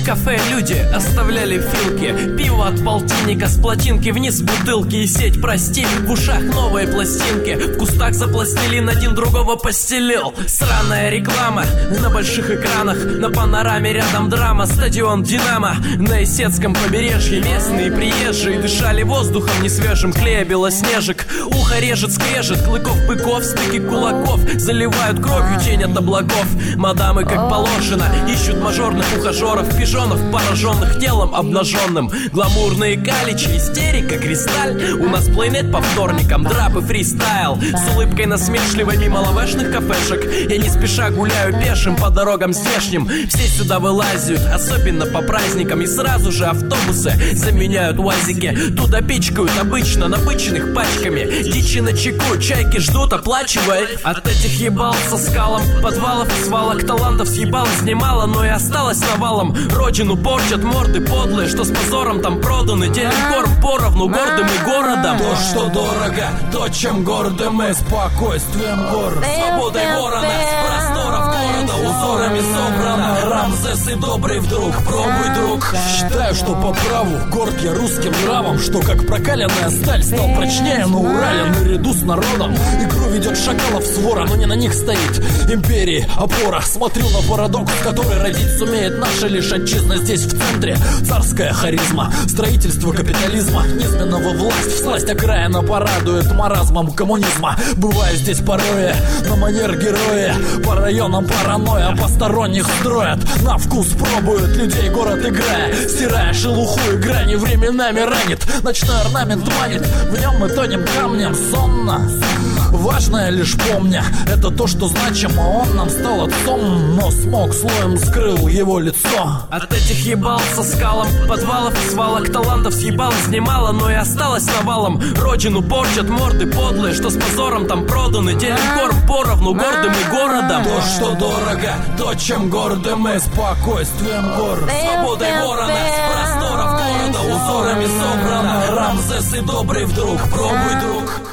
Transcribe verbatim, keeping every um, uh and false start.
кафе люди оставляли филки, пиво от полтинника с плотинки вниз бутылки. И сеть, прости, в ушах новые пластинки, в кустах за пластилин один другого постелил. Сраная реклама на больших экранах, на панораме рядом драма, стадион Динамо. На Исетском побережье местные приезжие дышали воздухом несвежим, клея белоснежек. Ухо режет, скрежет, клыков быков, стыки кулаков заливают кровью тень от облаков. Мадамы, как положено, ищут мажорных ухажеров, пижонов, пораженных телом обнаженным. Гламурные галичи, истерика, кристаль. У нас плейнет по вторникам, драп и фристайл. С улыбкой насмешливой мимо лавешных кафешек я не спеша гуляю пешим по дорогам здешним. Все сюда вылазят, особенно по праздникам, и сразу же автобусы заменяют уазики. Туда пичкают обычно набыченных пачками. Дичи на чеку, чайки ждут, оплачивая. От этих ебал со скалом, подвалов и свалок талантов съебалось немало, но и осталось навалом. Родину портят морды подлые, что с позором там проданы. Делим корм поровну гордым и городом. То, что дорого, то, чем горды мы, спокойствием город, свободой ворона, с просторов города узорами собрано. Рамзес и добрый вдруг, пробуй, друг. Считаю, что по праву горд я русским нравом, что как прокаленная сталь стал прочнее на Урале наряду с народом. Игру ведет шакалов свора, но не на них стоит империи опора. Смотрю на парадокс, который родить сумеет наша лишь отчизна. Здесь в центре царская харизма, строительство капитализма, низменного власть, всласть окраина порадует маразмом коммунизма. Бываю здесь порой на манер героя, по районам паранойя, посторонних строят, на вкус пробуют людей город играя, стирая шелуху и грани, временами ранит, ночной орнамент манит, в нем мы тонем камнем сонно. Важное лишь помня, это то, что значимо. Он нам стал отцом, но смог слоем скрыл его лицо. От этих ебал со скалом, подвалов и свалок талантов съебалось немало, но и осталось навалом. Родину портят морды подлые, что с позором там проданы. Делим корм поровну гордым и городом. То, что дорого, то, чем горды мы, спокойствием город, свободой ворона, с просторов города узорами собрано. Рамзес и добрый вдруг, пробуй, друг.